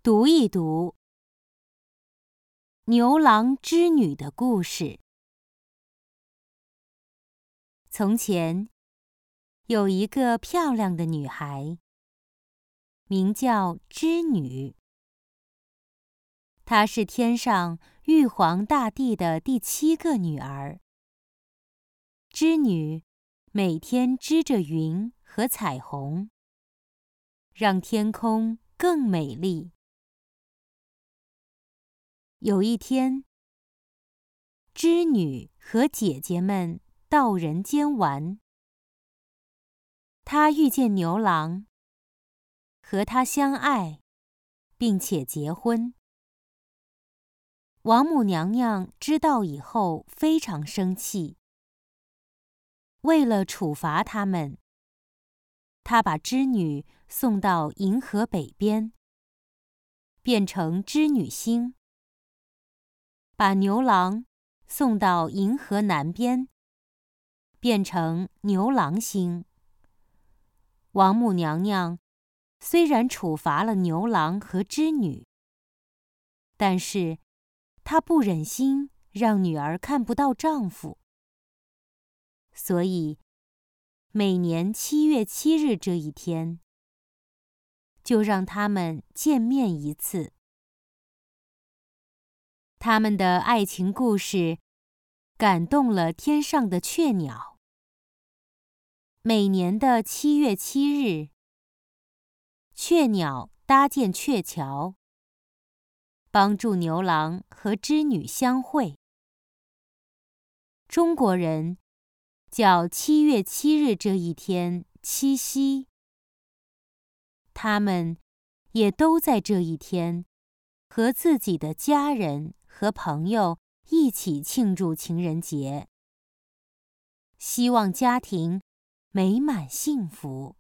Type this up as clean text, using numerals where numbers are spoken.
读一读牛郎织女的故事。从前，有一个漂亮的女孩，名叫织女。她是天上玉皇大帝的第7个女儿。织女每天织着云和彩虹，让天空更美丽。有一天，织女和姐姐们到人间玩，她遇见牛郎，和他相爱，并且结婚。王母娘娘知道以后非常生气，为了处罚他们，她把织女送到银河北边，变成织女星；把牛郎送到银河南边，变成牛郎星。王母娘娘虽然处罚了牛郎和织女，但是她不忍心让女儿看不到丈夫，所以每年7月7日这一天，就让他们见面一次。他们的爱情故事感动了天上的雀鸟。每年的7月7日，雀鸟搭建鹊桥，帮助牛郎和织女相会。中国人叫7月7日这一天七夕，他们也都在这一天和自己的家人和朋友一起庆祝情人节，希望家庭美满幸福。